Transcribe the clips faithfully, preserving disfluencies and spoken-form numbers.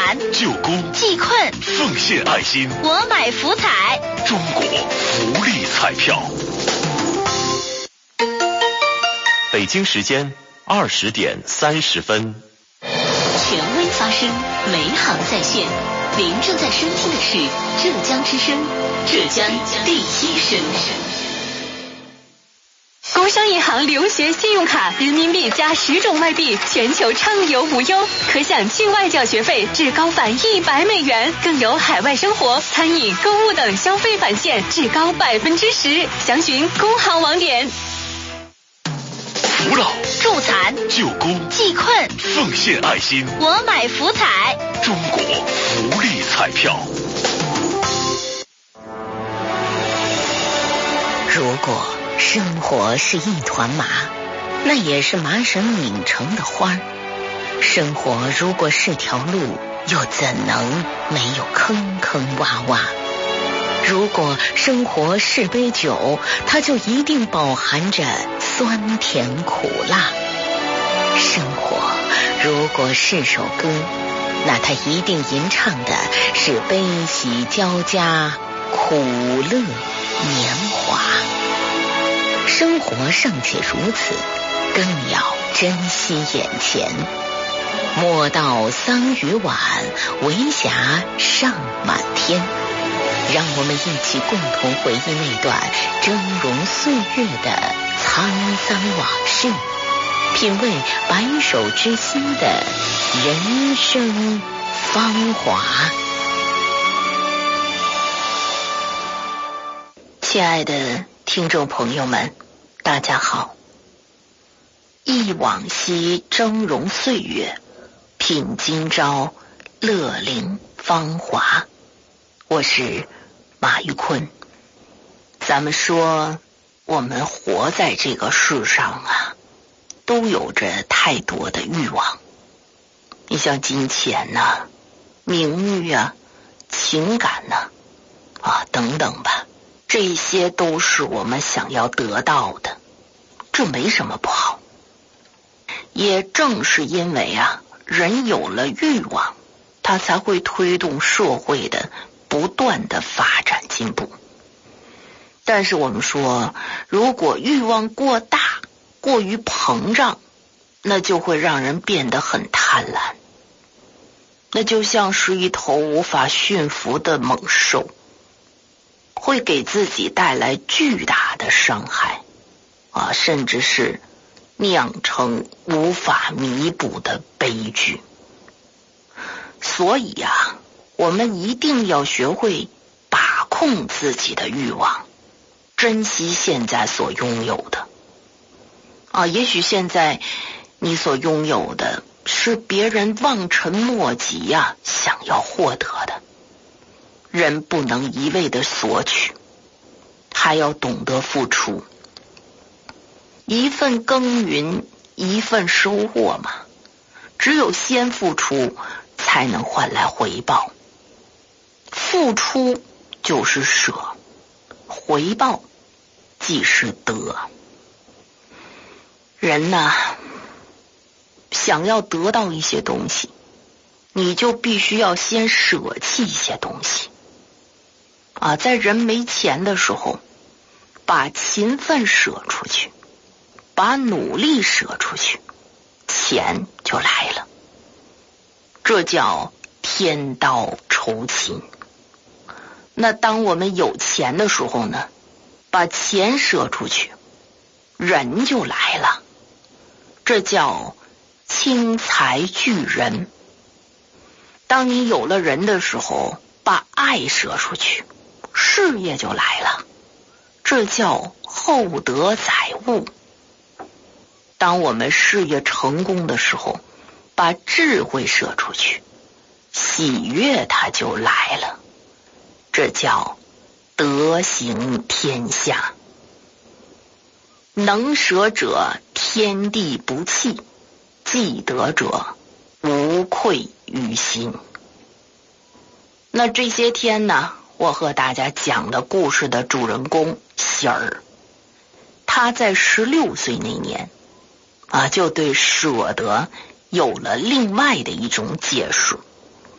残救孤济困奉献爱心， 我买福彩， 中国福利彩票。北京时间二十点三十分。 权威发声，每行在线。您正在收听的是浙江之声，浙江第一声。 工商银行留学信用卡，人民币加十种外币，全球畅游无忧，可享境外缴学费至高返一百美元，更有海外生活、餐饮、购物等消费返现至高百分之十。详询工行网点。 扶老助残救孤济困奉献爱心， 我买福彩， 中国福利彩票。 如果生活是一团麻，那也是麻绳拧成的花儿。生活如果是条路，又怎能没有坑坑洼洼？如果生活是杯酒，它就一定饱含着酸甜苦辣。生活如果是首歌，那它一定吟唱的是悲喜交加，苦乐年华。生活尚且如此，更要珍惜眼前。莫道桑榆晚，为霞尚满天。让我们一起共同回忆那段峥嵘岁月的沧桑往事，品味白首之心的人生芳华。亲爱的听众朋友们，大家好。忆往昔峥嵘岁月，品今朝乐龄芳华。我是马玉坤。咱们说，我们活在这个世上啊，都有着太多的欲望。你像金钱呐、啊、名誉啊、情感呐 啊, 啊等等吧，这些都是我们想要得到的，这没什么不好。也正是因为啊，人有了欲望，他才会推动社会的不断的发展进步。但是我们说，如果欲望过大，过于膨胀，那就会让人变得很贪婪，那就像是一头无法驯服的猛兽，会给自己带来巨大的伤害啊，甚至是酿成无法弥补的悲剧。所以啊，我们一定要学会把控自己的欲望，珍惜现在所拥有的啊。也许现在你所拥有的是别人望尘莫及呀、啊，想要获得的。人不能一味的索取，还要懂得付出。一份耕耘，一份收获嘛。只有先付出，才能换来回报。付出就是舍，回报即是得。人呐，想要得到一些东西，你就必须要先舍弃一些东西啊。在人没钱的时候，把勤奋舍出去，把努力舍出去，钱就来了。这叫天道酬勤。那当我们有钱的时候呢，把钱舍出去，人就来了。这叫轻财聚人。当你有了人的时候，把爱舍出去，事业就来了。这叫厚德载物。当我们事业成功的时候，把智慧舍出去，喜悦它就来了。这叫德行天下。能舍者天地不弃，既得者无愧于心。那这些天呢，我和大家讲的故事的主人公喜儿，他在十六岁那年啊，就对舍得有了另外的一种解释。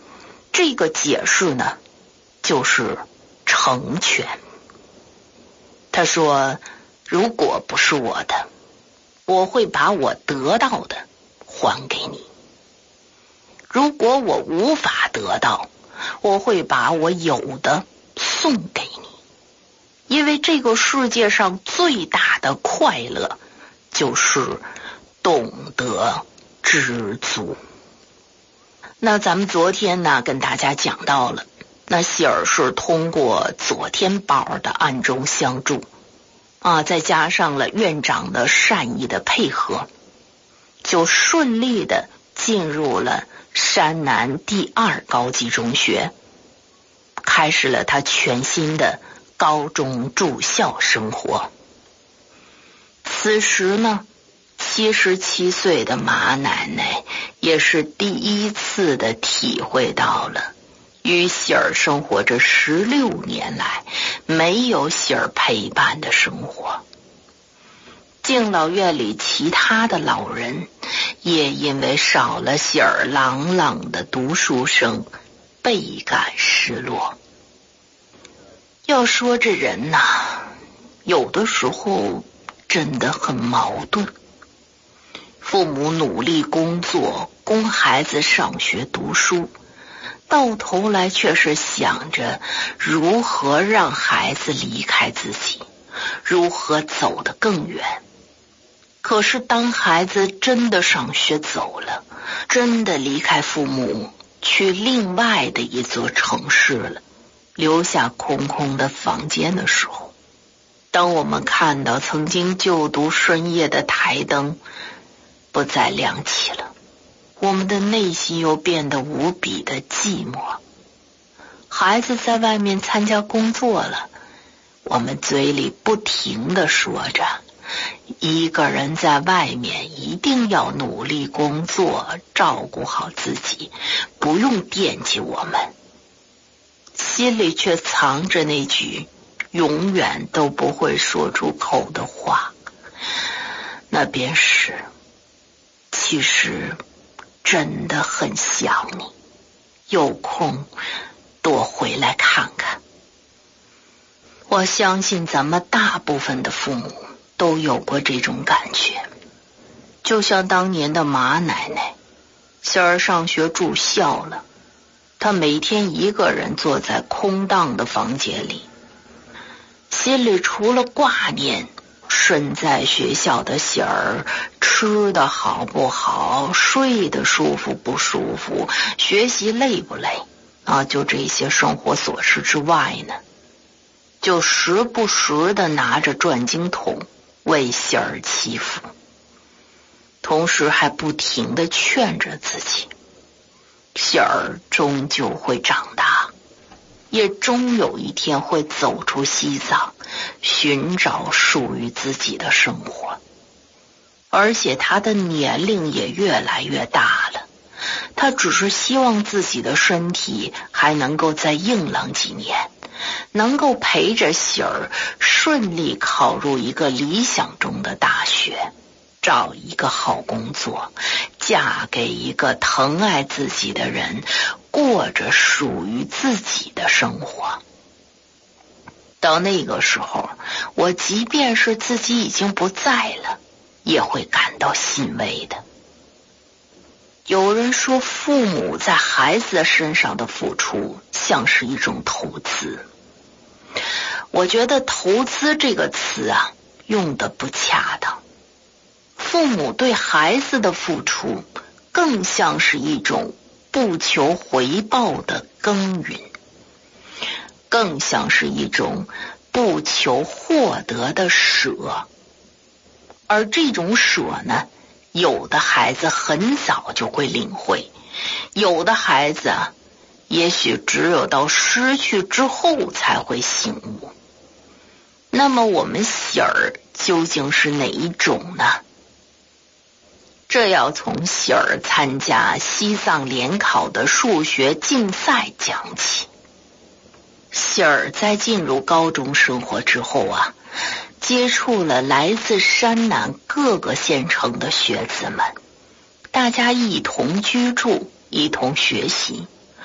这个解释呢，就是成全。他说，如果不是我的，我会把我得到的还给你；如果我无法得到，我会把我有的送给你。因为这个世界上最大的快乐就是懂得知足。那咱们昨天呢跟大家讲到了，那希尔是通过左天宝的暗中相助啊，再加上了院长的善意的配合，就顺利的进入了山南第二高级中学，开始了他全新的高中住校生活。此时呢，七十七岁的马奶奶也是第一次的体会到了与喜儿生活这十六年来没有喜儿陪伴的生活。敬老院里其他的老人也因为少了喜儿朗朗的读书声，倍感失落。要说这人呐，有的时候真的很矛盾。父母努力工作，供孩子上学读书，到头来却是想着如何让孩子离开自己，如何走得更远。可是当孩子真的上学走了，真的离开父母，去另外的一座城市了，留下空空的房间的时候，当我们看到曾经就读深夜的台灯不再亮起了，我们的内心又变得无比的寂寞。孩子在外面参加工作了，我们嘴里不停地说着，一个人在外面一定要努力工作，照顾好自己，不用惦记我们，心里却藏着那句永远都不会说出口的话，那便是，其实真的很想你，有空多回来看看。我相信咱们大部分的父母都有过这种感觉，就像当年的马奶奶，喜儿上学住校了，她每天一个人坐在空荡的房间里，心里除了挂念身在学校的喜儿吃得好不好，睡得舒服不舒服，学习累不累啊，就这些生活琐事之外呢，就时不时地拿着转经筒为喜儿祈福，同时还不停地劝着自己，喜儿终究会长大，也终有一天会走出西藏，寻找属于自己的生活。而且他的年龄也越来越大了，他只是希望自己的身体还能够再硬朗几年，能够陪着喜儿顺利考入一个理想中的大学，找一个好工作，嫁给一个疼爱自己的人，过着属于自己的生活。到那个时候，我即便是自己已经不在了，也会感到欣慰的。有人说，父母在孩子身上的付出像是一种投资。我觉得投资这个词啊，用得不恰当。父母对孩子的付出更像是一种不求回报的耕耘，更像是一种不求获得的舍。而这种舍呢，有的孩子很早就会领会，有的孩子啊，也许只有到失去之后才会醒悟。那么我们喜儿究竟是哪一种呢？这要从喜儿参加西藏联考的数学竞赛讲起。喜儿在进入高中生活之后啊，接触了来自山南各个县城的学子们，大家一同居住，一同学习，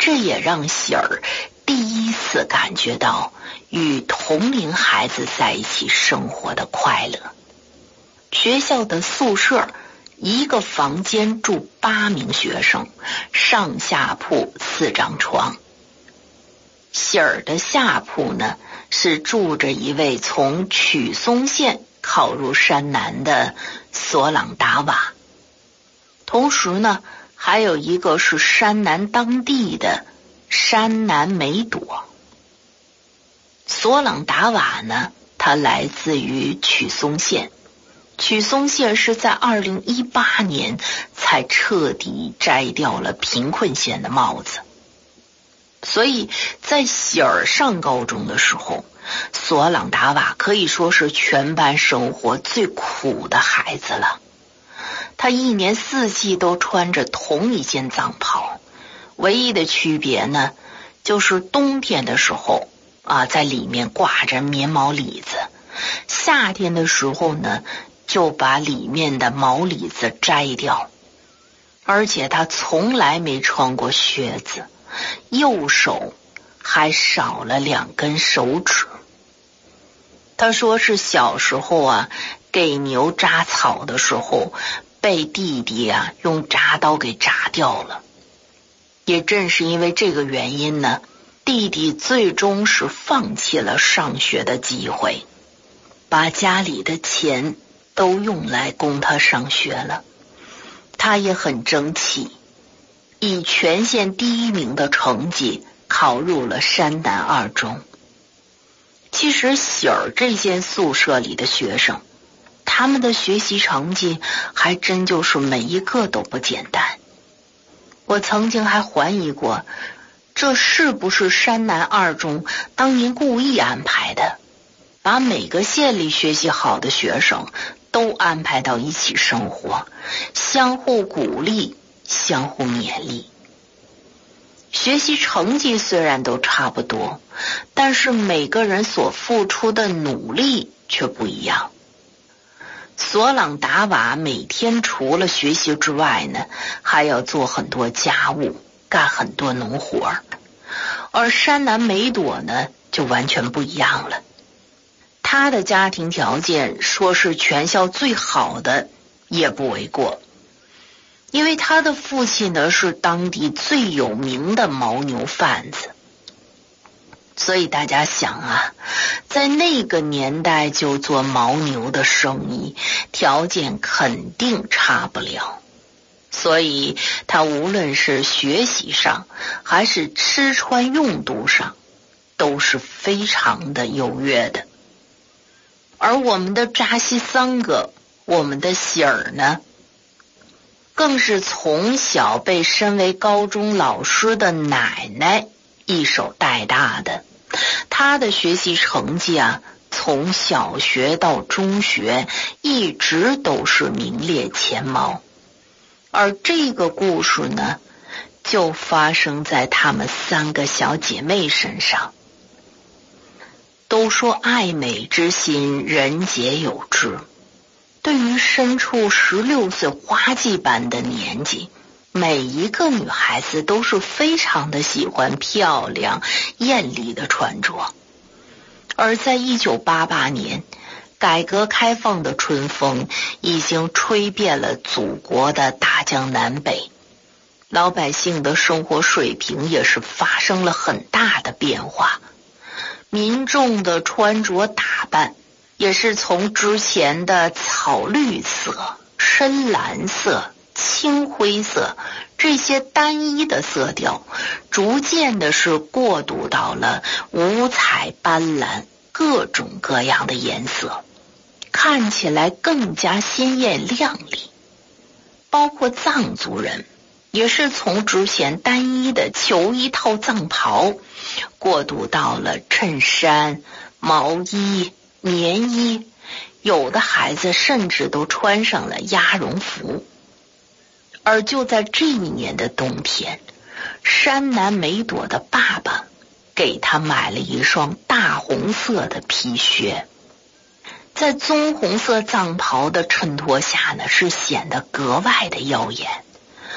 这也让喜儿第一次感觉到与同龄孩子在一起生活的快乐。学校的宿舍，一个房间住八名学生，上下铺四张床。喜儿的下铺呢，是住着一位从曲松县考入山南的索朗达瓦，同时呢，还有一个是山南当地的山南梅朵。索朗达瓦呢，它来自于曲松县，曲松县是在二零一八年才彻底摘掉了贫困县的帽子。所以在喜儿上高中的时候，索朗达瓦可以说是全班生活最苦的孩子了。他一年四季都穿着同一件藏袍，唯一的区别呢，就是冬天的时候啊，在里面挂着棉毛里子，夏天的时候呢，就把里面的毛里子摘掉。而且他从来没穿过靴子，右手还少了两根手指。他说是小时候啊，给牛扎草的时候，被弟弟啊用铡刀给铡掉了。也正是因为这个原因呢，弟弟最终是放弃了上学的机会，把家里的钱都用来供他上学了。他也很争气，以全县第一名的成绩考入了山南二中。其实喜儿这间宿舍里的学生，他们的学习成绩还真就是每一个都不简单。我曾经还怀疑过，这是不是山南二中当年故意安排的，把每个县里学习好的学生都安排到一起生活，相互鼓励，相互勉励。学习成绩虽然都差不多，但是每个人所付出的努力却不一样。索朗达瓦每天除了学习之外呢，还要做很多家务，干很多农活儿。而山南梅朵呢，就完全不一样了。他的家庭条件说是全校最好的也不为过，因为他的父亲呢是当地最有名的牦牛贩子。所以大家想啊，在那个年代就做牦牛的生意，条件肯定差不了。所以他无论是学习上还是吃穿用度上都是非常的优越的。而我们的扎西桑格，我们的喜儿呢，更是从小被身为高中老师的奶奶一手带大的。他的学习成绩啊，从小学到中学一直都是名列前茅。而这个故事呢，就发生在他们三个小姐妹身上。都说爱美之心，人皆有之。对于身处十六岁花季般的年纪，每一个女孩子都是非常的喜欢漂亮艳丽的穿着。而在一九八八年，改革开放的春风已经吹遍了祖国的大江南北，老百姓的生活水平也是发生了很大的变化。民众的穿着打扮也是从之前的草绿色、深蓝色、青灰色这些单一的色调，逐渐的是过渡到了五彩斑斓、各种各样的颜色，看起来更加鲜艳亮丽。包括藏族人也是从之前单一的求一套藏袍过渡到了衬衫、毛衣、棉衣，有的孩子甚至都穿上了鸭绒服。而就在这一年的冬天，山南梅朵的爸爸给他买了一双大红色的皮靴，在棕红色藏袍的衬托下呢，是显得格外的耀眼。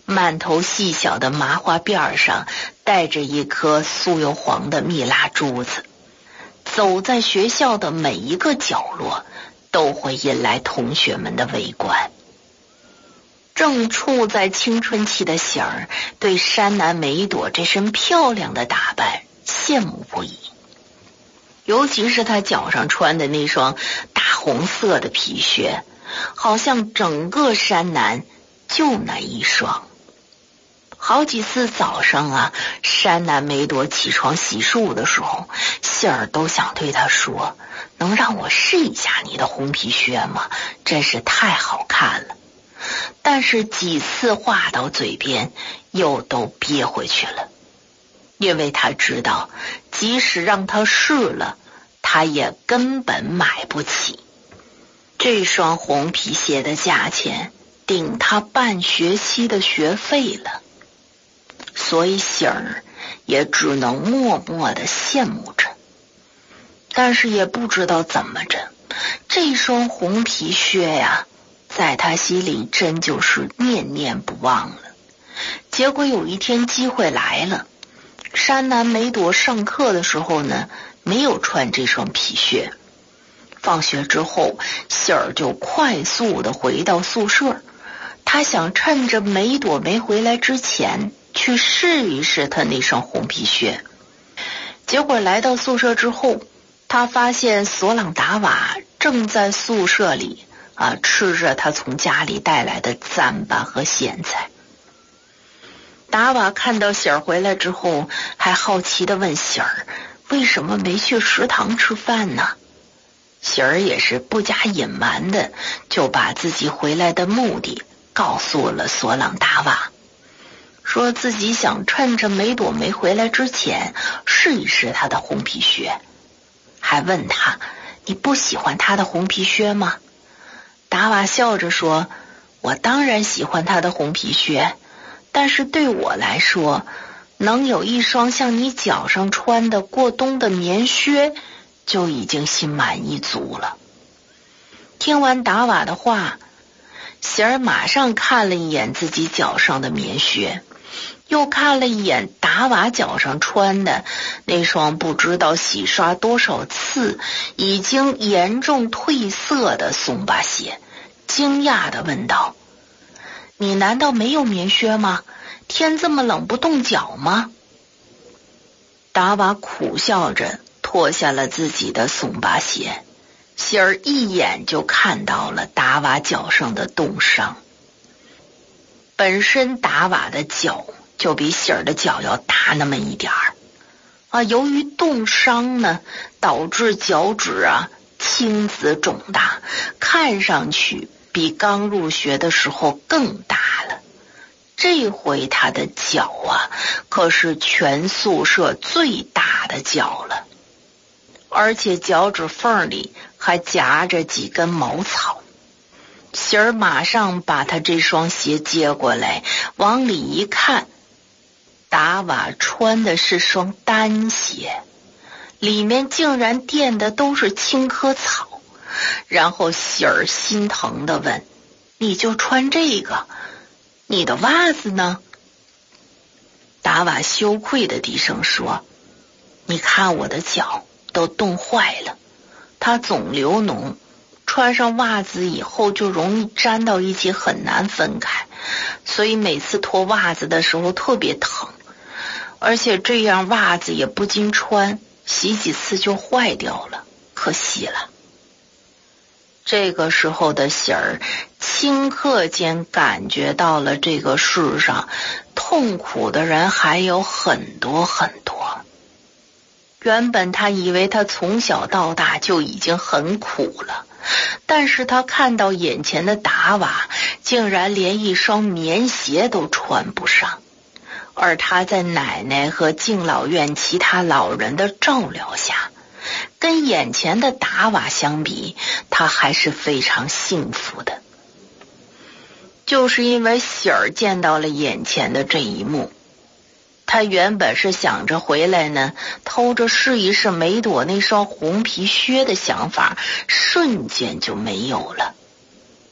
满头细小的麻花辫上带着一颗酥油黄的蜜蜡珠子，走在学校的每一个角落都会引来同学们的围观。正处在青春期的喜儿对山南美朵这身漂亮的打扮羡慕不已，尤其是她脚上穿的那双大红色的皮靴，好像整个山南就那一双。好几次早上啊，山南美朵起床洗漱的时候，喜儿都想对她说，能让我试一下你的红皮靴吗？真是太好看了。但是几次话到嘴边又都憋回去了，因为他知道即使让他试了，他也根本买不起。这双红皮鞋的价钱顶他半学期的学费了，所以喜儿也只能默默地羡慕着，但是也不知道怎么着，这双红皮靴呀，在他心里真就是念念不忘了。结果有一天机会来了，山南美朵上课的时候呢，没有穿这双皮靴。放学之后，喜儿就快速地回到宿舍，他想趁着美朵没回来之前去试一试他那双红皮靴。结果来到宿舍之后，他发现索朗达瓦正在宿舍里啊，吃着他从家里带来的糌粑和咸菜。达瓦看到喜儿回来之后，还好奇地问喜儿，为什么没去食堂吃饭呢？喜儿也是不加隐瞒的，就把自己回来的目的告诉了索朗达瓦，说自己想趁着美朵没回来之前试一试他的红皮靴，还问他，你不喜欢他的红皮靴吗？达瓦笑着说，我当然喜欢他的红皮靴，但是对我来说，能有一双像你脚上穿的过冬的棉靴就已经心满意足了。听完达瓦的话，喜儿马上看了一眼自己脚上的棉靴，又看了一眼达瓦脚上穿的那双不知道洗刷多少次已经严重褪色的松巴鞋，惊讶地问道，你难道没有棉靴吗？天这么冷不冻脚吗？达瓦苦笑着脱下了自己的松巴鞋，喜儿一眼就看到了达瓦脚上的冻伤。本身达瓦的脚就比喜儿的脚要大那么一点儿啊，由于冻伤呢，导致脚趾啊青紫肿大，看上去比刚入学的时候更大了。这回他的脚啊，可是全宿舍最大的脚了，而且脚趾缝里还夹着几根茅草。喜儿马上把他这双鞋接过来，往里一看，达瓦穿的是双单鞋，里面竟然垫的都是青稞草。然后喜儿心疼地问，你就穿这个，你的袜子呢？达瓦羞愧地低声说，你看我的脚都冻坏了，它总流脓，穿上袜子以后就容易粘到一起，很难分开，所以每次脱袜子的时候特别疼，而且这样袜子也不经穿，洗几次就坏掉了，可惜了。这个时候的喜儿顷刻间感觉到了这个世上痛苦的人还有很多很多。原本他以为他从小到大就已经很苦了，但是他看到眼前的达瓦竟然连一双棉鞋都穿不上，而他在奶奶和敬老院其他老人的照料下，跟眼前的达瓦相比，他还是非常幸福的。就是因为喜儿见到了眼前的这一幕，他原本是想着回来呢，偷着试一试梅朵那双红皮靴的想法瞬间就没有了。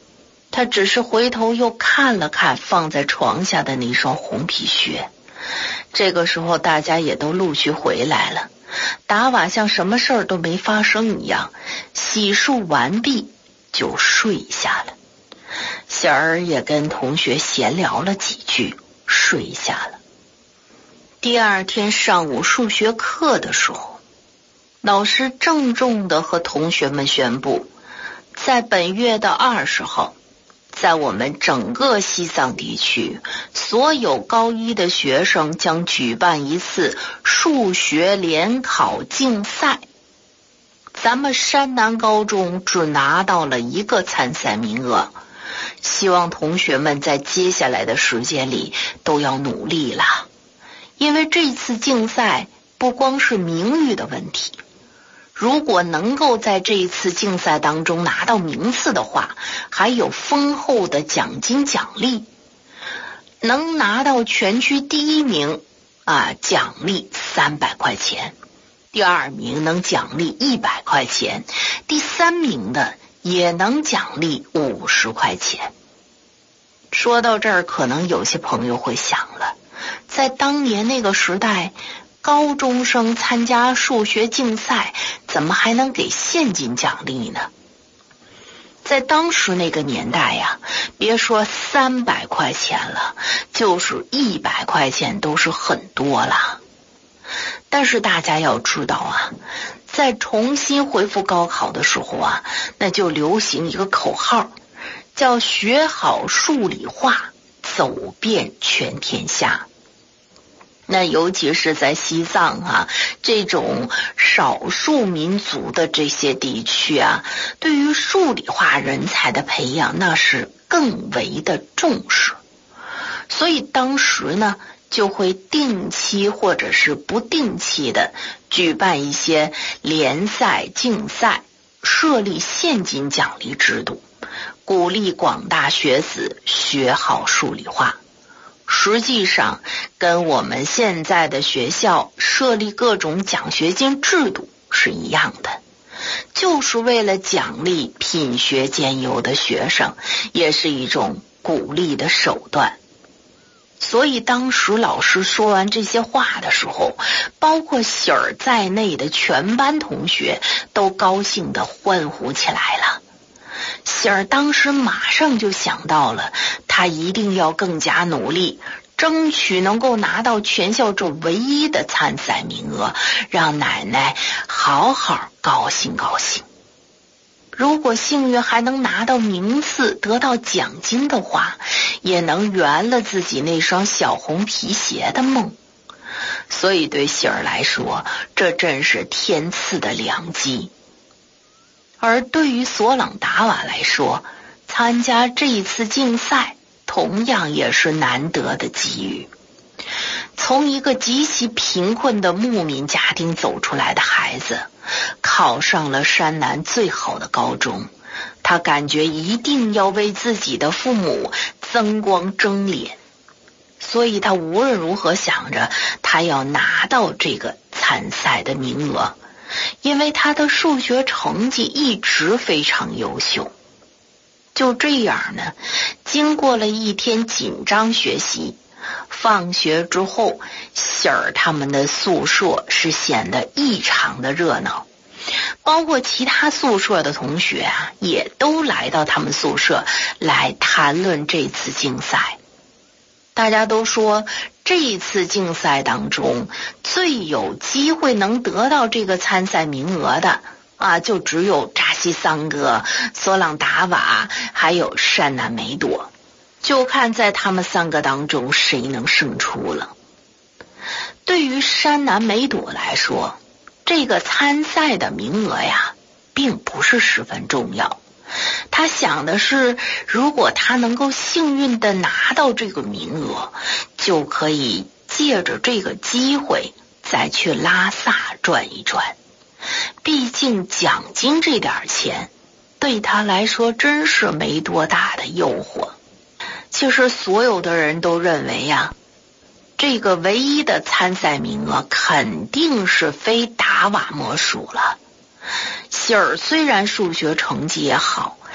他只是回头又看了看放在床下的那双红皮靴。这个时候大家也都陆续回来了，达瓦像什么事儿都没发生一样，洗漱完毕就睡下了。喜儿也跟同学闲聊了几句，睡下了。第二天上午数学课的时候，老师郑重地和同学们宣布，在本月的二十号，在我们整个西藏地区，所有高一的学生将举办一次数学联考竞赛。咱们山南高中只拿到了一个参赛名额，希望同学们在接下来的时间里都要努力了。因为这次竞赛不光是名誉的问题，如果能够在这一次竞赛当中拿到名次的话，还有丰厚的奖金奖励。能拿到全区第一名啊，奖励三百块钱；第二名能奖励一百块钱；第三名的也能奖励五十块钱。说到这儿，可能有些朋友会想了，在当年那个时代，高中生参加数学竞赛怎么还能给现金奖励呢？在当时那个年代呀，别说三百块钱了，就是一百块钱都是很多了。但是大家要知道啊，在重新恢复高考的时候啊，那就流行一个口号，叫学好数理化，走遍全天下。那尤其是在西藏啊，这种少数民族的这些地区啊，对于数理化人才的培养那是更为的重视。所以当时呢，就会定期或者是不定期的举办一些联赛竞赛，设立现金奖励制度，鼓励广大学子学好数理化。实际上跟我们现在的学校设立各种奖学金制度是一样的，就是为了奖励品学兼优的学生，也是一种鼓励的手段。所以当时老师说完这些话的时候，包括喜儿在内的全班同学都高兴地欢呼起来了。喜儿当时马上就想到了，他一定要更加努力，争取能够拿到全校这唯一的参赛名额，让奶奶好好高兴高兴。如果幸运还能拿到名次，得到奖金的话，也能圆了自己那双小红皮鞋的梦。所以对喜儿来说，这真是天赐的良机。而对于索朗达瓦来说，参加这一次竞赛同样也是难得的机遇。从一个极其贫困的牧民家庭走出来的孩子，考上了山南最好的高中，他感觉一定要为自己的父母增光争脸，所以他无论如何想着他要拿到这个参赛的名额，因为他的数学成绩一直非常优秀。就这样呢，经过了一天紧张学习，放学之后，喜儿他们的宿舍是显得异常的热闹，包括其他宿舍的同学啊，也都来到他们宿舍来谈论这次竞赛。大家都说这一次竞赛当中最有机会能得到这个参赛名额的啊，就只有扎西桑哥、索朗达瓦还有山南梅朵，就看在他们三个当中谁能胜出了。对于山南梅朵来说，这个参赛的名额呀并不是十分重要，他想的是，如果他能够幸运地拿到这个名额，就可以借着这个机会再去拉萨转一转。毕竟奖金这点钱对他来说真是没多大的诱惑。其实所有的人都认为呀，这个唯一的参赛名额肯定是非达瓦莫属了。喜儿虽然数学成绩也好，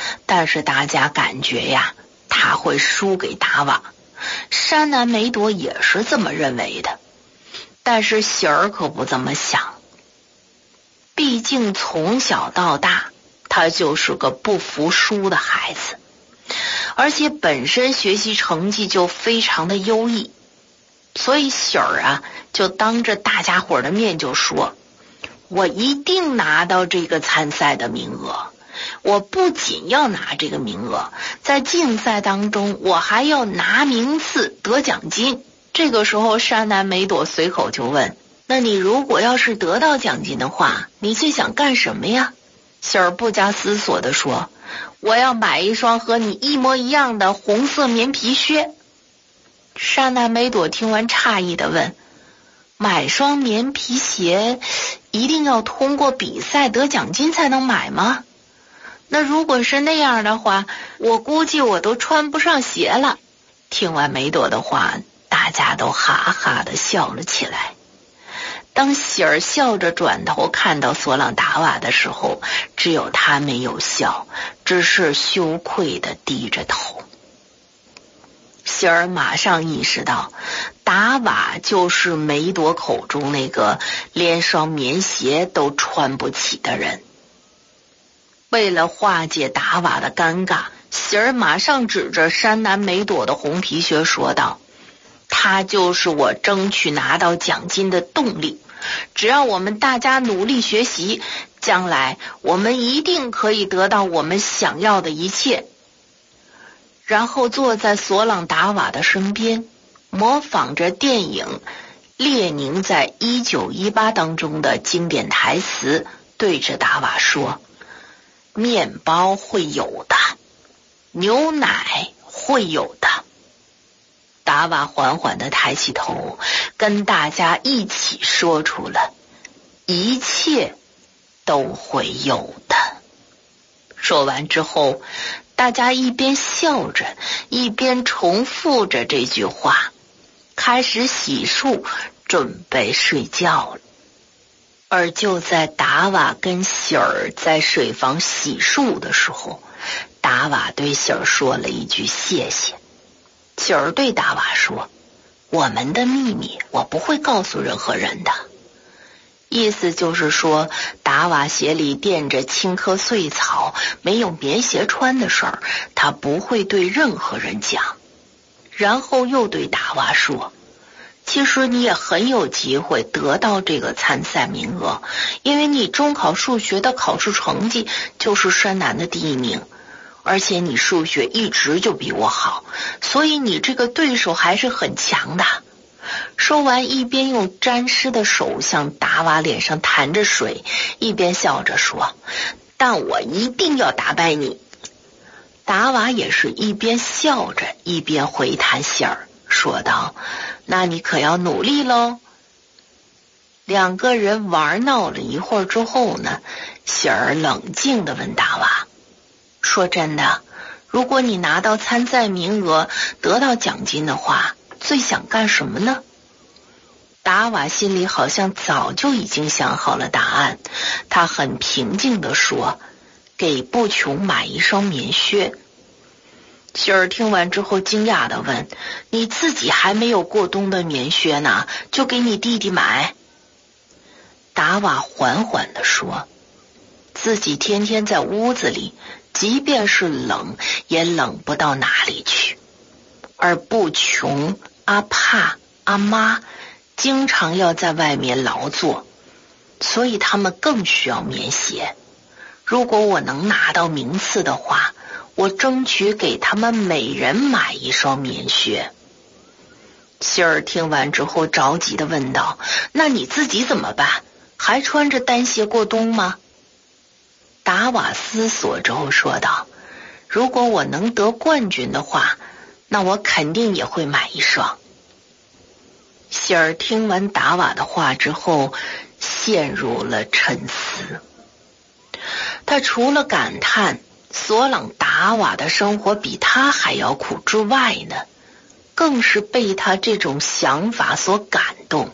但是大家感觉呀，他会输给达瓦。山南梅朵也是这么认为的，但是喜儿可不这么想。毕竟从小到大，他就是个不服输的孩子，而且本身学习成绩就非常的优异，所以喜儿啊，就当着大家伙的面就说：“我一定拿到这个参赛的名额。我不仅要拿这个名额，在竞赛当中我还要拿名次得奖金。”这个时候山南梅朵随口就问：“那你如果要是得到奖金的话，你最想干什么呀？”喜儿不加思索地说：“我要买一双和你一模一样的红色棉皮靴。”山南梅朵听完诧异地问：“买双棉皮鞋一定要通过比赛得奖金才能买吗？那如果是那样的话，我估计我都穿不上鞋了。”听完梅朵的话，大家都哈哈地笑了起来。当喜儿笑着转头看到索朗达瓦的时候，只有他没有笑，只是羞愧地低着头。喜儿马上意识到，达瓦就是梅朵口中那个连双棉鞋都穿不起的人。为了化解达瓦的尴尬，喜儿马上指着山南梅朵的红皮靴说道：“它就是我争取拿到奖金的动力。只要我们大家努力学习，将来我们一定可以得到我们想要的一切。”然后坐在索朗达瓦的身边，模仿着电影列宁在一九一八当中的经典台词，对着达瓦说：“面包会有的，牛奶会有的。”达瓦缓缓地抬起头，跟大家一起说出了：“一切都会有的。”说完之后，大家一边笑着，一边重复着这句话，开始洗漱，准备睡觉了。而就在达瓦跟喜儿在水房洗漱的时候，达瓦对喜儿说了一句谢谢。喜儿对达瓦说：“我们的秘密我不会告诉任何人的。”意思就是说，达瓦鞋里垫着青稞碎草，没有棉鞋穿的事儿，他不会对任何人讲。然后又对达瓦说：“其实你也很有机会得到这个参赛名额，因为你中考数学的考试成绩就是山南的第一名，而且你数学一直就比我好，所以你这个对手还是很强的。”说完，一边用沾湿的手向达瓦脸上弹着水，一边笑着说：“但我一定要打败你。”达瓦也是一边笑着一边回弹喜儿，说道：“那你可要努力喽。”两个人玩闹了一会儿之后呢，喜儿冷静地问达瓦：“说真的，如果你拿到参赛名额，得到奖金的话，最想干什么呢？”达瓦心里好像早就已经想好了答案，他很平静地说：“给布琼买一双棉靴。”喜儿听完之后惊讶地问：“你自己还没有过冬的棉靴呢，就给你弟弟买？”达瓦缓缓地说：“自己天天在屋子里，即便是冷也冷不到哪里去，而布琼、阿帕、阿妈经常要在外面劳作，所以他们更需要棉鞋。如果我能拿到名次的话，我争取给他们每人买一双棉靴。”希儿听完之后着急地问道：“那你自己怎么办？还穿着单鞋过冬吗？”达瓦思索之后说道：“如果我能得冠军的话，那我肯定也会买一双。”希儿听完达瓦的话之后，陷入了沉思。他除了感叹索朗达瓦的生活比他还要苦之外呢，更是被他这种想法所感动。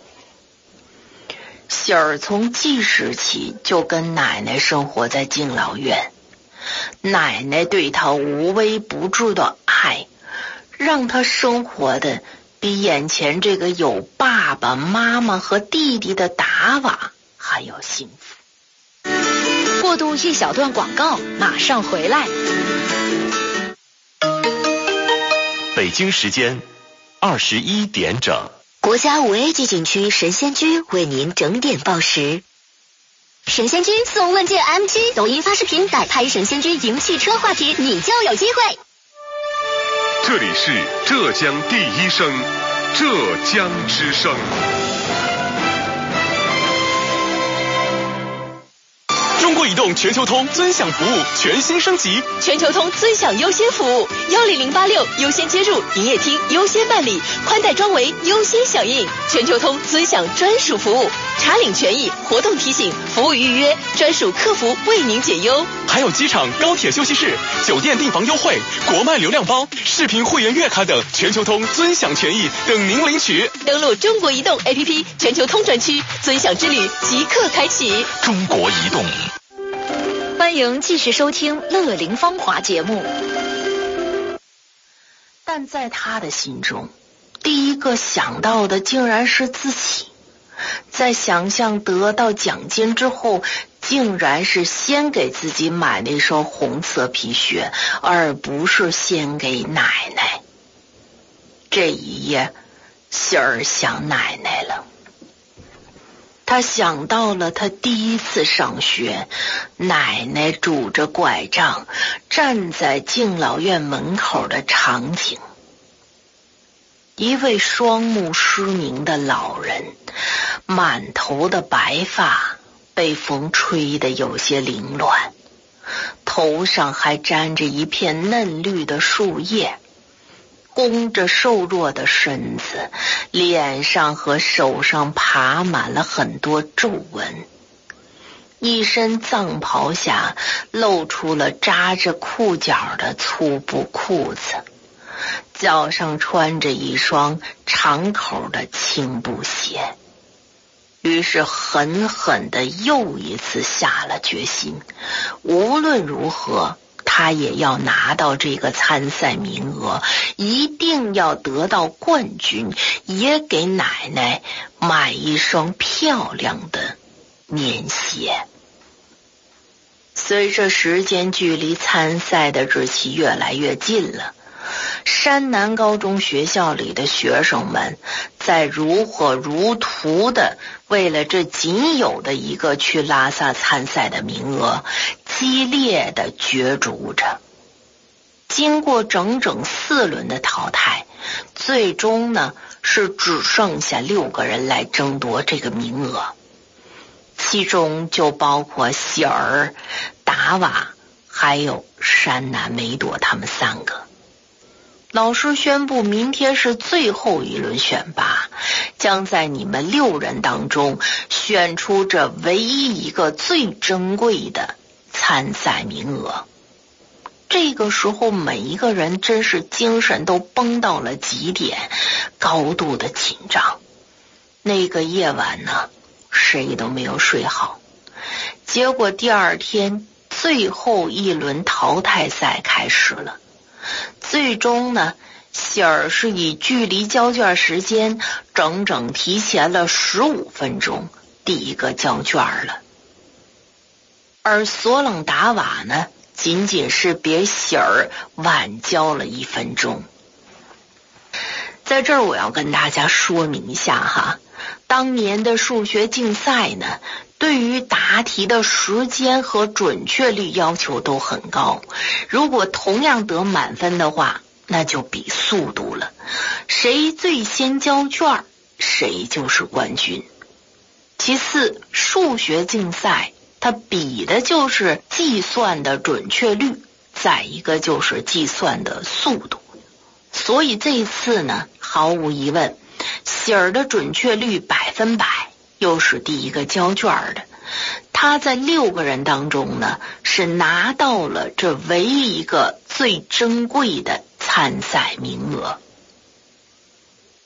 喜儿从记事起就跟奶奶生活在敬老院， 奶奶对他无微不至的爱，让他生活的比眼前这个有爸爸妈妈和弟弟的达瓦还要幸福。 过渡一小段广告，马上回来。 北京时间二十一点整。 国家五 A 级景区神仙居为您整点报时。 神仙居送问界 M G， 抖音发视频摆拍神仙居赢汽车话题，你就有机会。 这里是浙江第一声，浙江之声。 中国移动全球通尊享服务全新升级， 全球通尊享优先服务，幺零零八六优先接入，营业厅优先办理，宽带装维优先响应。全球通尊享专属服务，查领权益、活动提醒、服务预约，专属客服为您解忧。 还有机场、高铁休息室、酒店订房优惠、国漫流量包、视频会员月卡等全球通尊享权益等您领取。 登录中国移动 A P P 全球通专区，尊享之旅即刻开启。 中国移动。 欢迎继续收听《乐龄芳华》节目。 但在他的心中，第一个想到的竟然是自己。在想象得到奖金之后，竟然是先给自己买了一双红色皮靴，而不是先给奶奶。这一夜，喜儿想奶奶了。他想到了他第一次上学，奶奶拄着拐杖站在敬老院门口的场景。一位双目失明的老人，满头的白发被风吹得有些凌乱，头上还沾着一片嫩绿的树叶，弓着瘦弱的身子，脸上和手上爬满了很多皱纹，一身藏袍下露出了扎着裤脚的粗布裤子，脚上穿着一双长口的青布鞋。于是狠狠地又一次下了决心，无论如何他也要拿到这个参赛名额，一定要得到冠军，也给奶奶买一双漂亮的棉鞋。随着时间距离参赛的日期越来越近了，山南高中学校里的学生们在如火如荼的为了这仅有的一个去拉萨参赛的名额激烈的角逐着。经过整整四轮的淘汰，最终呢是只剩下六个人来争夺这个名额，其中就包括喜儿、达瓦还有山南梅朵他们三个。老师宣布，明天是最后一轮选拔，将在你们六人当中选出这唯一一个最珍贵的参赛名额。这个时候，每一个人真是精神都绷到了极点，高度的紧张。那个夜晚呢，谁都没有睡好。结果第二天，最后一轮淘汰赛开始了。最终呢，喜儿是以距离交卷时间整整提前了十五分钟第一个交卷了，而索朗达瓦呢，仅仅是比喜儿晚交了一分钟。在这儿我要跟大家说明一下哈，当年的数学竞赛呢，对于答题的时间和准确率要求都很高，如果同样得满分的话，那就比速度了，谁最先交卷，谁就是冠军。其次，数学竞赛它比的就是计算的准确率，再一个就是计算的速度。所以这一次呢，毫无疑问，喜儿的准确率百分百，又是第一个交卷的。他在六个人当中呢，是拿到了这唯一一个最珍贵的参赛名额。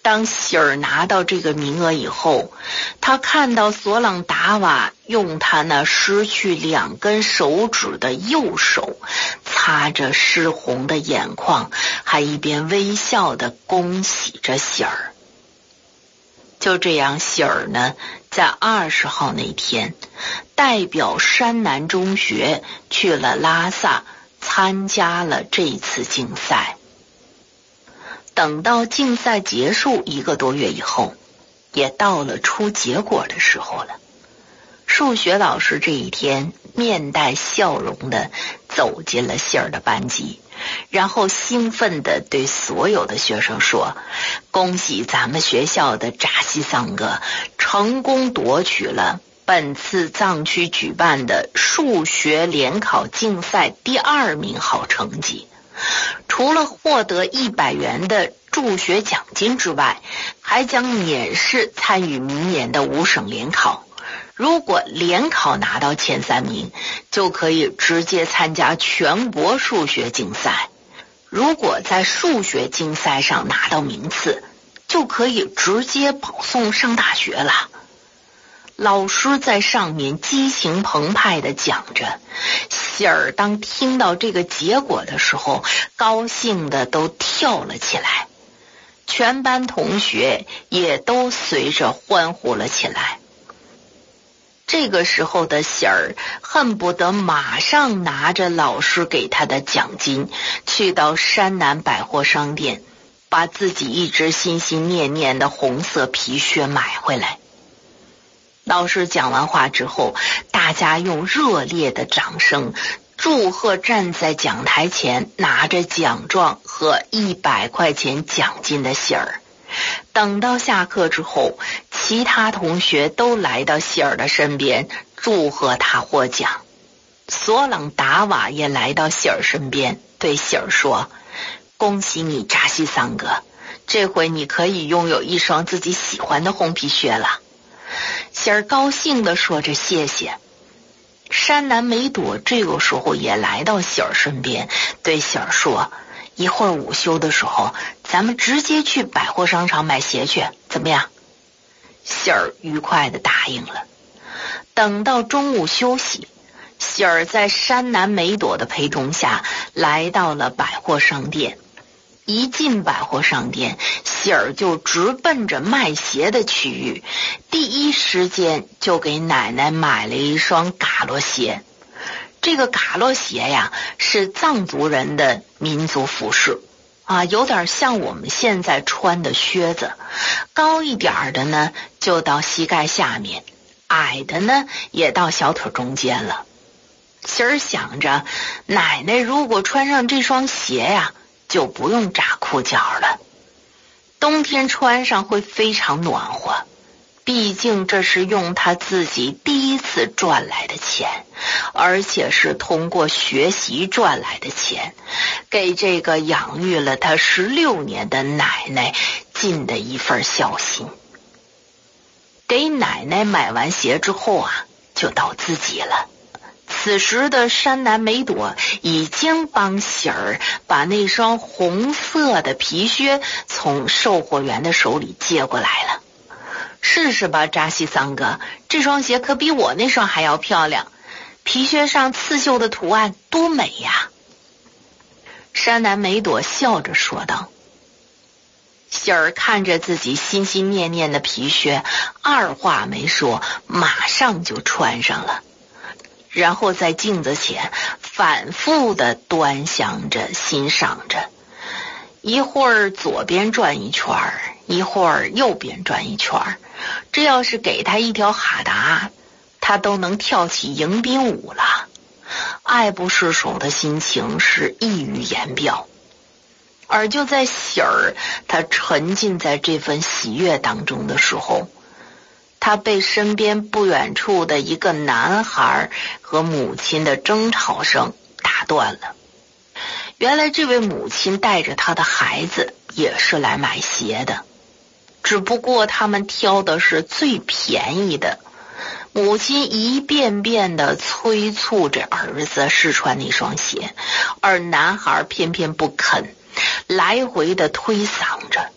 当喜儿拿到这个名额以后，他看到索朗达瓦用他那失去两根手指的右手擦着湿红的眼眶，还一边微笑地恭喜着喜儿。就这样，喜儿呢，在二十号那天代表山南中学去了拉萨，参加了这次竞赛。等到竞赛结束一个多月以后，也到了出结果的时候了。数学老师这一天面带笑容地走进了喜儿的班级，然后兴奋地对所有的学生说：恭喜咱们学校的扎西桑哥成功夺取了本次藏区举办的数学联考竞赛第二名好成绩。除了获得一百元的助学奖金之外，还将免试参与明年的五省联考。如果联考拿到前三名，就可以直接参加全国数学竞赛；如果在数学竞赛上拿到名次，就可以直接保送上大学了。老师在上面激情澎湃地讲着，喜儿当听到这个结果的时候，高兴的都跳了起来，全班同学也都随着欢呼了起来。这个时候的喜儿恨不得马上拿着老师给他的奖金，去到山南百货商店，把自己一直心心念念的红色皮靴买回来。老师讲完话之后，大家用热烈的掌声祝贺站在讲台前拿着奖状和一百块钱奖金的喜儿。等到下课之后，其他同学都来到喜儿的身边祝贺他获奖。索朗达瓦也来到喜儿身边，对喜儿说：恭喜你扎西桑哥，这回你可以拥有一双自己喜欢的红皮靴了。喜儿高兴地说着谢谢。山南梅朵这个时候也来到喜儿身边，对喜儿说：一会儿午休的时候，咱们直接去百货商场买鞋去，怎么样？喜儿愉快地答应了。等到中午休息，喜儿在山南梅朵的陪同下来到了百货商店。一进百货商店，喜儿就直奔着卖鞋的区域，第一时间就给奶奶买了一双嘎罗鞋。这个嘎罗鞋呀，是藏族人的民族服饰啊，有点像我们现在穿的靴子，高一点的呢就到膝盖下面，矮的呢也到小腿中间了。喜儿想着，奶奶如果穿上这双鞋呀，就不用扎裤脚了，冬天穿上会非常暖和，毕竟这是用他自己第一次赚来的钱，而且是通过学习赚来的钱，给这个养育了他十六年的奶奶尽的一份孝心。给奶奶买完鞋之后啊，就到自己了。此时的山南梅朵已经帮喜儿把那双红色的皮靴从售货员的手里接过来了。试试吧，扎西桑哥，这双鞋可比我那双还要漂亮，皮靴上刺绣的图案多美呀！山南梅朵笑着说道。喜儿看着自己心心念念的皮靴，二话没说，马上就穿上了。然后在镜子前反复地端详着欣赏着，一会儿左边转一圈，一会儿右边转一圈，这要是给他一条哈达，他都能跳起迎宾舞了。爱不释手的心情是溢于言表。而就在喜儿他沉浸在这份喜悦当中的时候，他被身边不远处的一个男孩和母亲的争吵声打断了。原来这位母亲带着他的孩子也是来买鞋的，只不过他们挑的是最便宜的。母亲一遍遍地催促着儿子试穿那双鞋，而男孩偏偏不肯，来回地推搡着。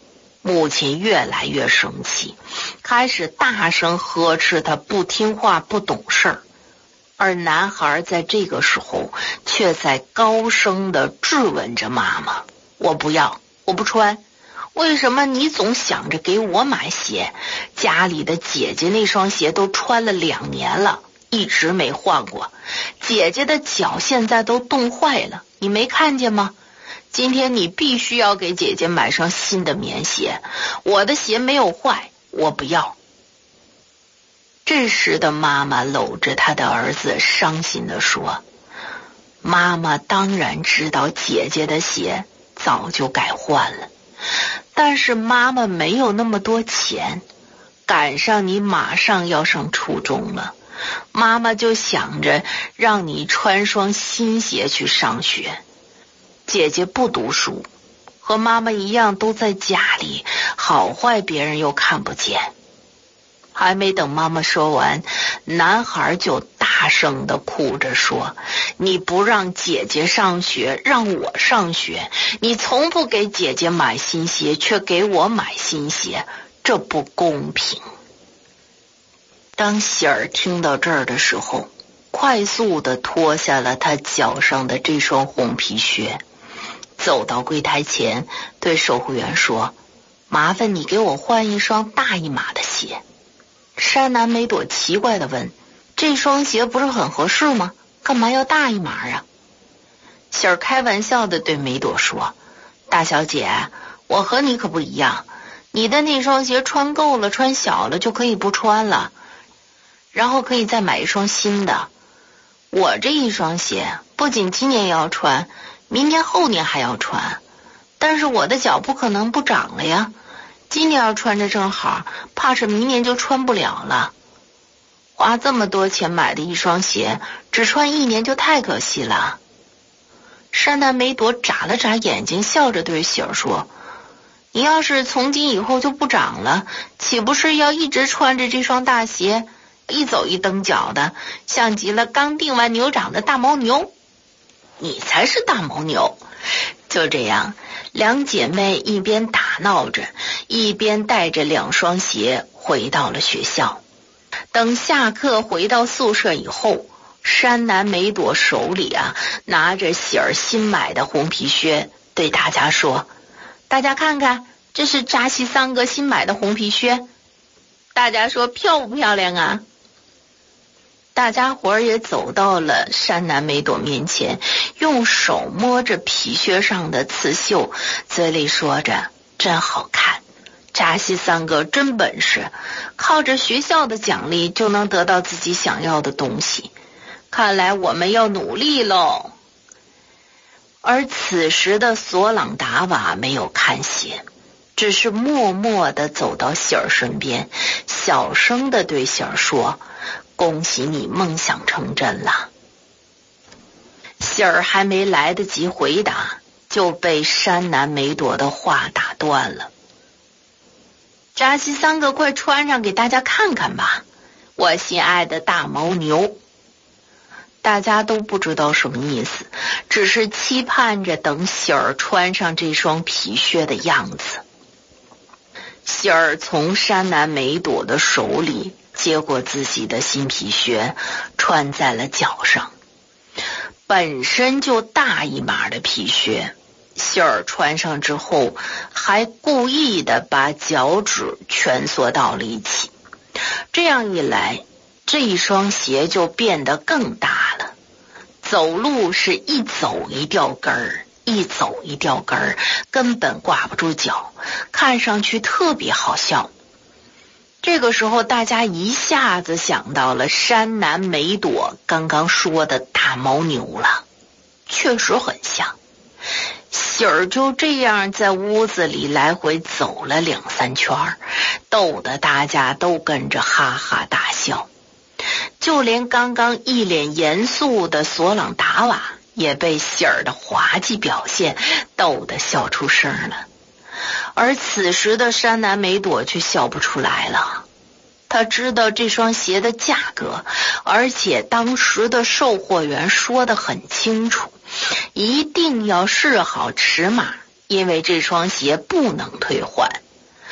母亲越来越生气，开始大声呵斥他不听话不懂事儿。而男孩在这个时候却在高声地质问着妈妈：我不要，我不穿，为什么你总想着给我买鞋？家里的姐姐那双鞋都穿了两年了，一直没换过，姐姐的脚现在都冻坏了，你没看见吗？今天你必须要给姐姐买双新的棉鞋，我的鞋没有坏，我不要。这时的妈妈搂着她的儿子伤心地说：妈妈当然知道姐姐的鞋早就该换了，但是妈妈没有那么多钱，赶上你马上要上初中了，妈妈就想着让你穿双新鞋去上学。姐姐不读书，和妈妈一样都在家里，好坏别人又看不见。还没等妈妈说完，男孩就大声地哭着说：你不让姐姐上学，让我上学，你从不给姐姐买新鞋，却给我买新鞋，这不公平。当喜儿听到这儿的时候，快速地脱下了他脚上的这双红皮靴，走到柜台前对售货员说：麻烦你给我换一双大一码的鞋。山南梅朵奇怪地问：这双鞋不是很合适吗？干嘛要大一码啊？喜儿开玩笑地对梅朵说：大小姐，我和你可不一样，你的那双鞋穿够了，穿小了就可以不穿了，然后可以再买一双新的。我这一双鞋不仅今年要穿，明年后年还要穿，但是我的脚不可能不长了呀，今年要穿着正好，怕是明年就穿不了了。花这么多钱买的一双鞋，只穿一年就太可惜了。山南梅朵眨了眨眼睛，笑着对喜儿说：你要是从今以后就不长了，岂不是要一直穿着这双大鞋，一走一蹬脚的，像极了刚定完牛掌的大牦牛？你才是大牦牛。就这样，两姐妹一边打闹着，一边带着两双鞋回到了学校。等下课回到宿舍以后，山南梅朵手里啊拿着喜儿新买的红皮靴，对大家说：大家看看，这是扎西桑格新买的红皮靴，大家说漂不漂亮啊？大家伙儿也走到了山南梅朵面前，用手摸着皮靴上的刺绣，嘴里说着：真好看，扎西三哥真本事，靠着学校的奖励就能得到自己想要的东西，看来我们要努力喽。而此时的索朗达瓦没有看鞋，只是默默地走到喜儿身边，小声地对喜儿说：恭喜你梦想成真了。喜儿还没来得及回答，就被山南梅朵的话打断了。扎西三个，快穿上给大家看看吧，我心爱的大牦牛。大家都不知道什么意思，只是期盼着等喜儿穿上这双皮靴的样子。喜儿从山南梅朵的手里接过自己的新皮靴，穿在了脚上。本身就大一码的皮靴，喜儿穿上之后还故意的把脚趾蜷缩到了一起，这样一来，这一双鞋就变得更大了，走路是一走一掉跟儿，一走一掉跟儿，根本挂不住脚，看上去特别好笑。这个时候大家一下子想到了山南梅朵刚刚说的大牦牛了，确实很像。喜儿就这样在屋子里来回走了两三圈，逗得大家都跟着哈哈大笑，就连刚刚一脸严肃的索朗达瓦也被喜儿的滑稽表现逗得笑出声了。而此时的山南梅朵却笑不出来了，他知道这双鞋的价格，而且当时的售货员说得很清楚，一定要试好尺码，因为这双鞋不能退换。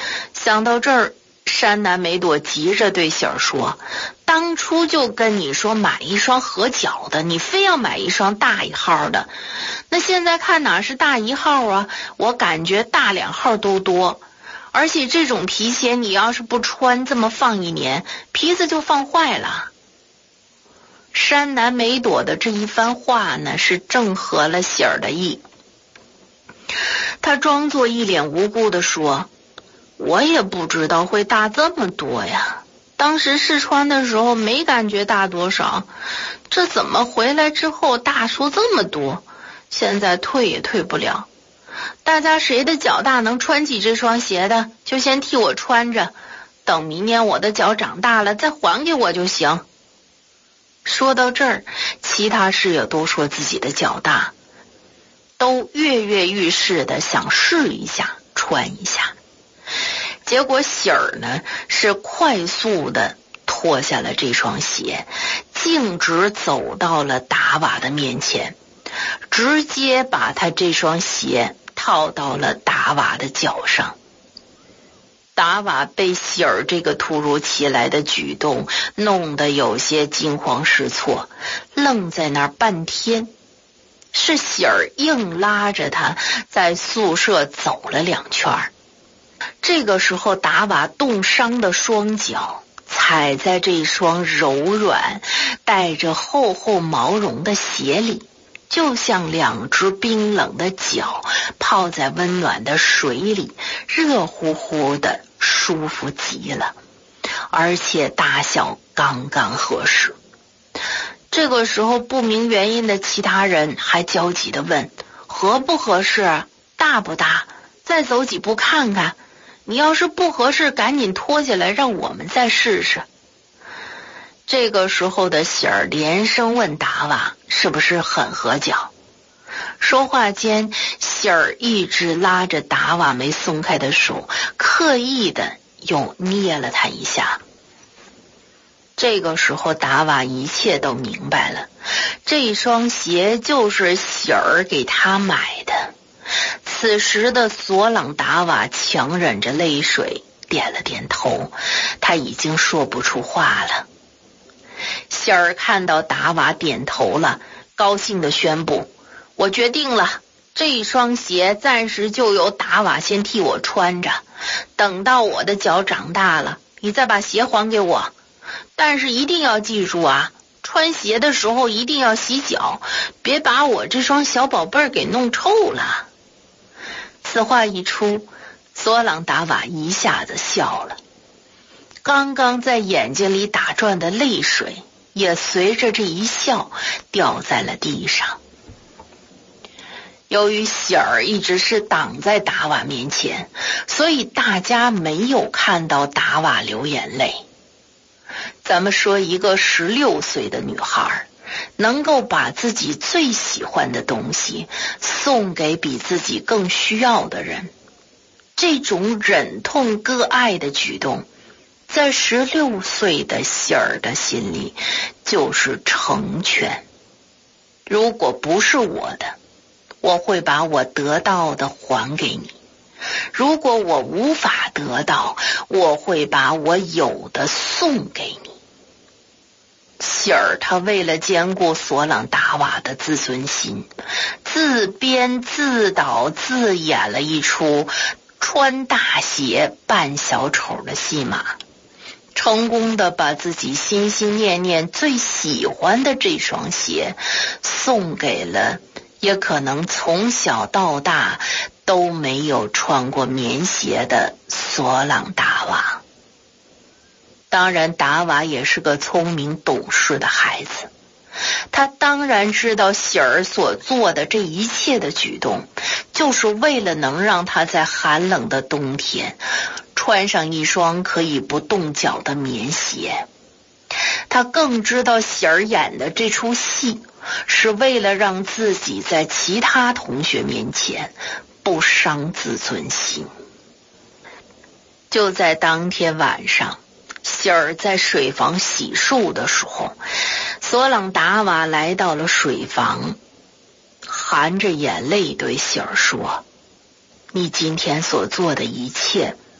想到这儿，山南梅朵急着对喜儿说，当初就跟你说买一双合脚的，你非要买一双大一号的，那现在看哪是大一号啊，我感觉大两号都多，而且这种皮鞋你要是不穿，这么放一年，皮子就放坏了。山南梅朵的这一番话呢，是正合了喜儿的意。他装作一脸无辜地说，我也不知道会大这么多呀，当时试穿的时候没感觉大多少，这怎么回来之后大出这么多，现在退也退不了。大家谁的脚大能穿起这双鞋的，就先替我穿着，等明年我的脚长大了再还给我就行。说到这儿，其他室友都说自己的脚大，都跃跃欲试的想试一下穿一下。结果喜儿呢是快速的脱下了这双鞋，径直走到了达瓦的面前，直接把他这双鞋套到了达瓦的脚上。达瓦被喜儿这个突如其来的举动弄得有些惊慌失措，愣在那儿半天。是喜儿硬拉着他在宿舍走了两圈。这个时候达瓦冻伤的双脚踩在这双柔软带着厚厚毛绒的鞋里，就像两只冰冷的脚泡在温暖的水里，热乎乎的，舒服极了，而且大小刚刚合适。这个时候不明原因的其他人还焦急地问，合不合适，大不大，再走几步看看，你要是不合适赶紧脱下来让我们再试试。这个时候的喜儿连声问达瓦是不是很合脚。说话间，喜儿一直拉着达瓦没松开的手，刻意的又捏了他一下。这个时候达瓦一切都明白了，这双鞋就是喜儿给他买的。此时的索朗达瓦强忍着泪水点了点头，他已经说不出话了。喜儿看到达瓦点头了，高兴地宣布，我决定了，这双鞋暂时就由达瓦先替我穿着，等到我的脚长大了，你再把鞋还给我。但是一定要记住啊，穿鞋的时候一定要洗脚，别把我这双小宝贝儿给弄臭了。此话一出，索朗达瓦一下子笑了，刚刚在眼睛里打转的泪水也随着这一笑掉在了地上。由于喜儿一直是挡在达瓦面前，所以大家没有看到达瓦流眼泪。咱们说一个十六岁的女孩能够把自己最喜欢的东西送给比自己更需要的人，这种忍痛割爱的举动，在十六岁的喜儿的心里就是成全。如果不是我的，我会把我得到的还给你，如果我无法得到，我会把我有的送给你。喜儿他为了兼顾索朗达瓦的自尊心，自编自导自演了一出穿大鞋扮小丑的戏码，成功的把自己心心念念最喜欢的这双鞋送给了也可能从小到大都没有穿过棉鞋的索朗达瓦。当然达瓦也是个聪明懂事的孩子，他当然知道喜儿所做的这一切的举动就是为了能让他在寒冷的冬天穿上一双可以不冻脚的棉鞋。他更知道喜儿演的这出戏是为了让自己在其他同学面前不伤自尊心。就在当天晚上，喜儿在水房洗漱的时候，索朗达瓦来到了水房，含着眼泪对喜儿说，你今天所做的一切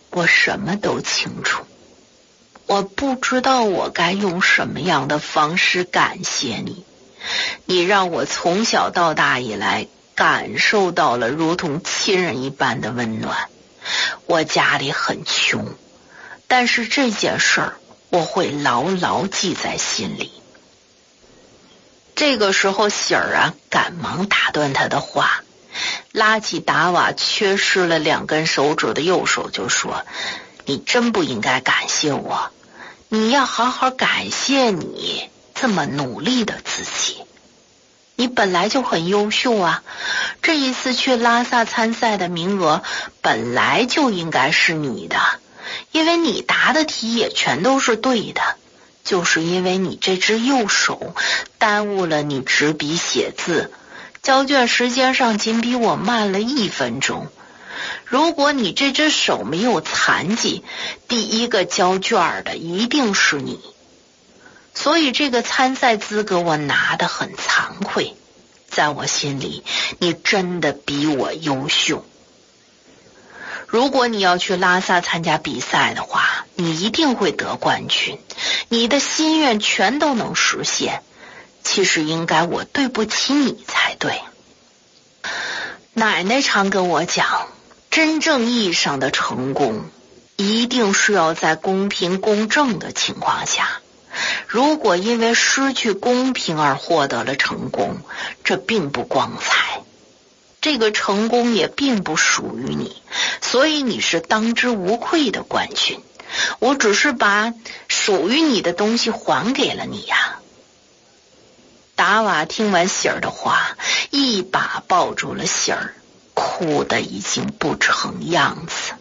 我什么都清楚，我不知道我该用什么样的方式感谢你。你让我从小到大以来感受到了如同亲人一般的温暖。我家里很穷，但是这件事儿我会牢牢记在心里。这个时候喜儿啊赶忙打断他的话，拉起达瓦缺失了两根手指的右手就说，你真不应该感谢我，你要好好感谢你这么努力的自己。你本来就很优秀啊，这一次去拉萨参赛的名额本来就应该是你的，因为你答的题也全都是对的，就是因为你这只右手耽误了你执笔写字，交卷时间上仅比我慢了一分钟。如果你这只手没有残疾，第一个交卷的一定是你。所以这个参赛资格我拿得很惭愧，在我心里你真的比我优秀。如果你要去拉萨参加比赛的话，你一定会得冠军，你的心愿全都能实现。其实应该我对不起你才对。奶奶常跟我讲，真正意义上的成功一定是要在公平公正的情况下，如果因为失去公平而获得了成功，这并不光彩，这个成功也并不属于你，所以你是当之无愧的冠军。我只是把属于你的东西还给了你呀。达瓦听完喜儿的话，一把抱住了喜儿，哭得已经不成样子。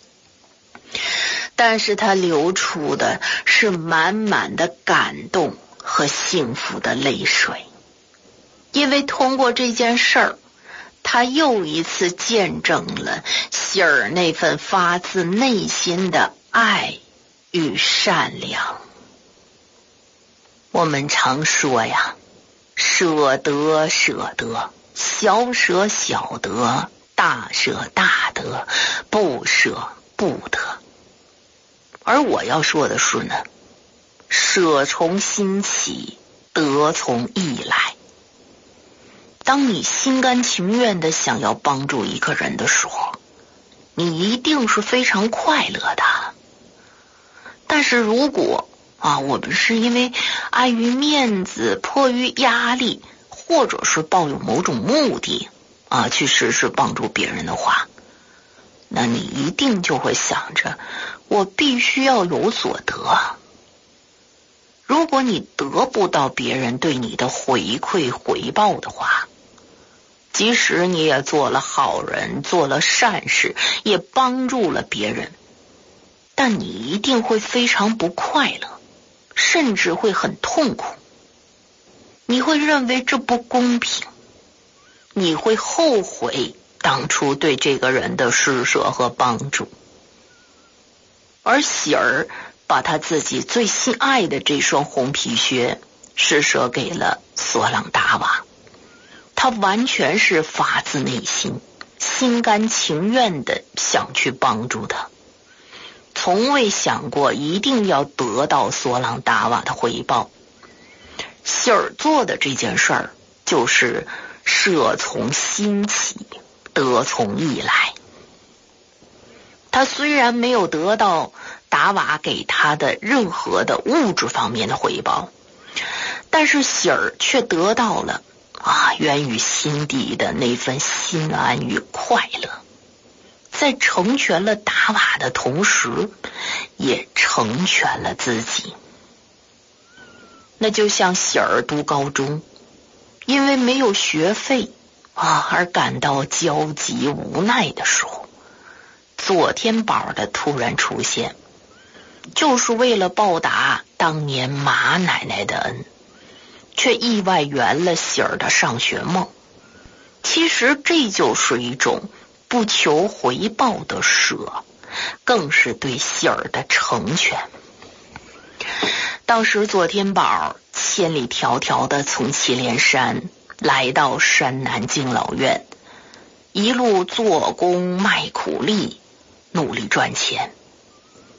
但是他流出的是满满的感动和幸福的泪水，因为通过这件事儿，他又一次见证了喜儿那份发自内心的爱与善良。我们常说呀，舍得舍得，小舍小得，大舍大得，不舍不得。而我要说的是呢，舍从心起，得从意来。当你心甘情愿的想要帮助一个人的时候，你一定是非常快乐的。但是如果啊，我们是因为碍于面子，迫于压力，或者是抱有某种目的啊，去实施帮助别人的话，那你一定就会想着，我必须要有所得。如果你得不到别人对你的回馈回报的话，即使你也做了好人，做了善事，也帮助了别人，但你一定会非常不快乐，甚至会很痛苦。你会认为这不公平，你会后悔当初对这个人的施舍和帮助。而喜儿把他自己最心爱的这双红皮靴施舍给了索朗达瓦，他完全是发自内心，心甘情愿的想去帮助他，从未想过一定要得到索朗达瓦的回报。喜儿做的这件事儿就是舍从心起，得从意来。他虽然没有得到达瓦给他的任何的物质方面的回报，但是喜儿却得到了啊，源于心底的那份心安与快乐，在成全了达瓦的同时，也成全了自己。那就像喜儿读高中，因为没有学费啊而感到焦急无奈的时候，左天宝的突然出现，就是为了报答当年马奶奶的恩，却意外圆了喜儿的上学梦。其实这就是一种不求回报的舍，更是对喜儿的成全。当时左天宝千里迢迢的从祁连山来到山南敬老院，一路做工卖苦力，努力赚钱，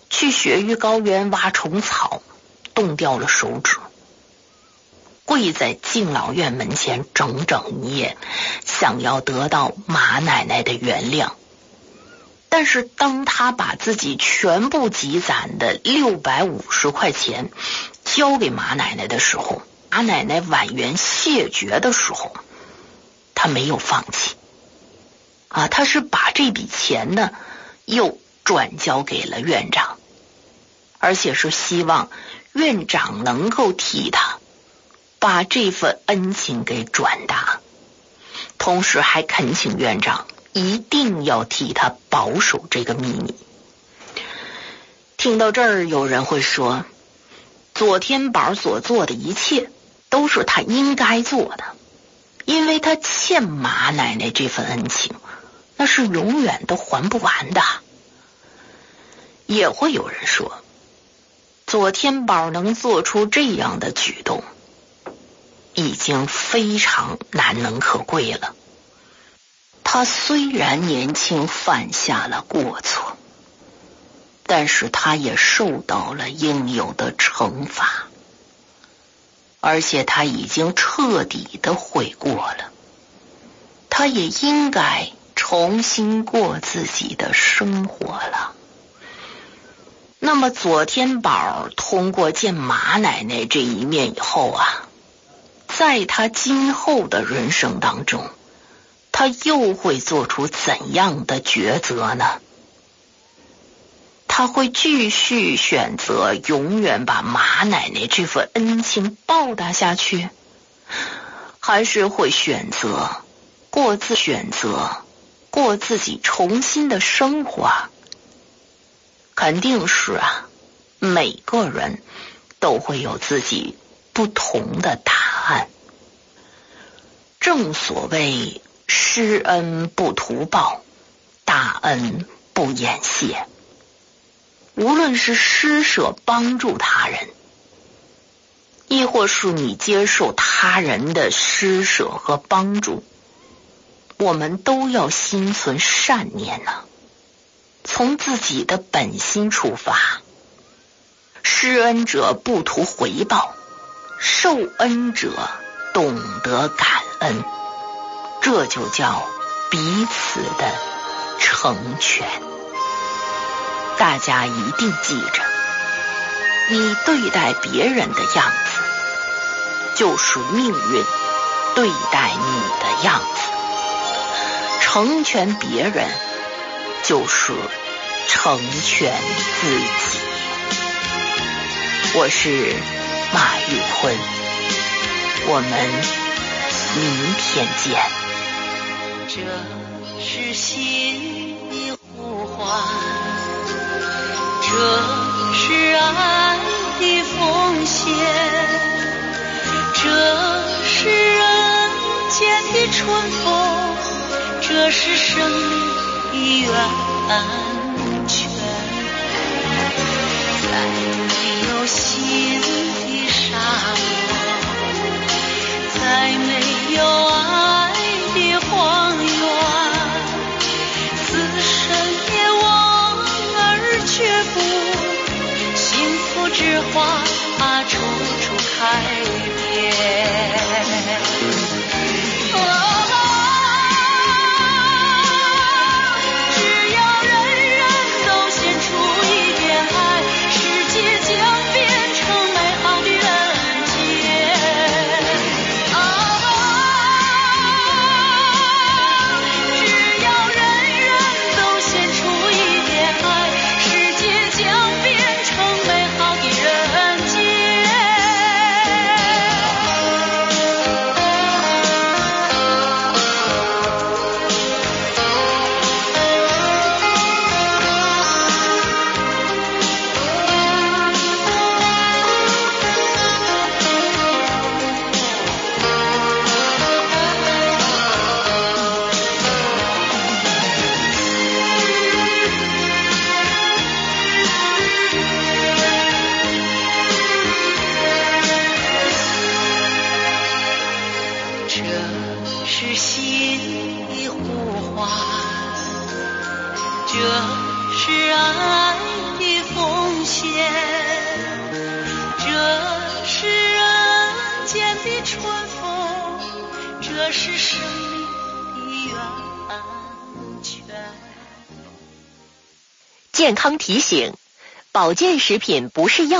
去雪域高原挖虫草，冻掉了手指，跪在敬老院门前整整一夜，想要得到马奶奶的原谅。但是当他把自己全部积攒的六百五十块钱交给马奶奶的时候，马奶奶婉言谢绝的时候，他没有放弃啊，他是把这笔钱呢又转交给了院长，而且是希望院长能够替他把这份恩情给转达，同时还恳请院长一定要替他保守这个秘密。听到这儿，有人会说，左天宝所做的一切都是他应该做的，因为他欠马奶奶这份恩情，那是永远都还不完的。也会有人说，左天宝能做出这样的举动，已经非常难能可贵了。他虽然年轻犯下了过错，但是他也受到了应有的惩罚，而且他已经彻底的悔过了，他也应该重新过自己的生活了。那么左天宝通过见马奶奶这一面以后啊，在他今后的人生当中，他又会做出怎样的抉择呢？他会继续选择永远把马奶奶这份恩情报答下去，还是会选择过自选择过自己重新的生活？肯定是啊，每个人都会有自己不同的答案。正所谓施恩不图报，大恩不言谢。无论是施舍帮助他人，亦或是你接受他人的施舍和帮助，我们都要心存善念呢、啊，从自己的本心出发。施恩者不图回报，受恩者懂得感恩，这就叫彼此的成全。大家一定记着，你对待别人的样子，就是命运对待你的样子。成全别人，就是成全自己。我是马玉坤，我们明天见。 这是心的呼唤，这是爱的奉献，这是人间的春风，这是生命的源泉。在没有心的沙漠，在没有爱的荒原，自身也望而却步，幸福之花处处开遍。 这是生命的源泉。 健康提醒：保健食品不是药。